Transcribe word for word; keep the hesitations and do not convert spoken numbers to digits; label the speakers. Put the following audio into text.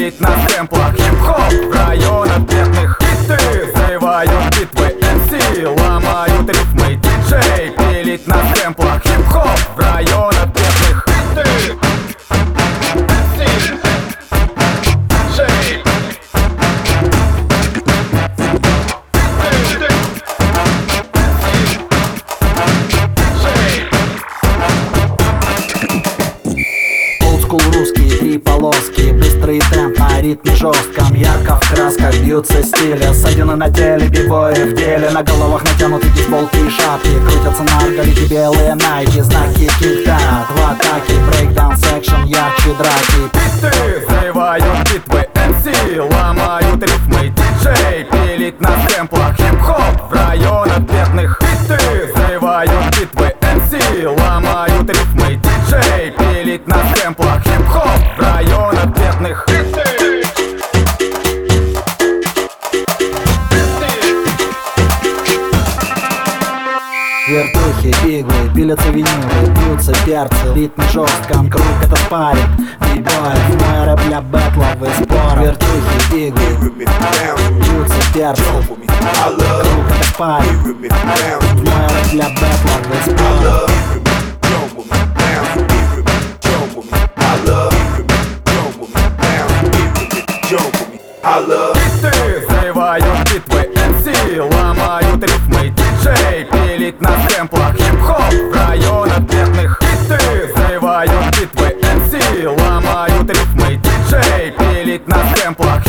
Speaker 1: пилить на сэмплах хип-хоп в районах бедных. Биты взрывают битвы эм си, ломают рифмы диджей. Пилить на сэмплах хип-хоп в районах бедных. Биты
Speaker 2: русские три полоски, быстрый темп на ритме жестком, ярко в красках бьются стили, ссадины на теле, бибои в деле, на головах натянуты бейсболки и шапки, крутятся на арголите белые найки, знаки кикта, два атаки, брейкдаун секшн, ярче драки.
Speaker 1: Биты взрывают битвы эм си, ломают рифмы диджей. Пилить на сэмплах хип-хоп в районах бедных. Биты взрывают битвы эм си, ломают рифмы диджей. Пилить на сэмплах хип-хоп в районах бедных.
Speaker 2: Вертухи, иглы, пилятся винилы, бьются перцы, ритм жестком, круг это спарит, бибоев, мой рэп для бэтлов и споров. Вертухи, иглы, бьются перцы, круг это спарит, мой рэп для бэтлов и споров.
Speaker 1: Биты взрывают битвы эм си, ломают рифмы диджей. Пилить на сэмплах хип-хоп в районах бедных. Биты взрывают битвы эм си, ломают рифмы диджей. Пилить на сэмплах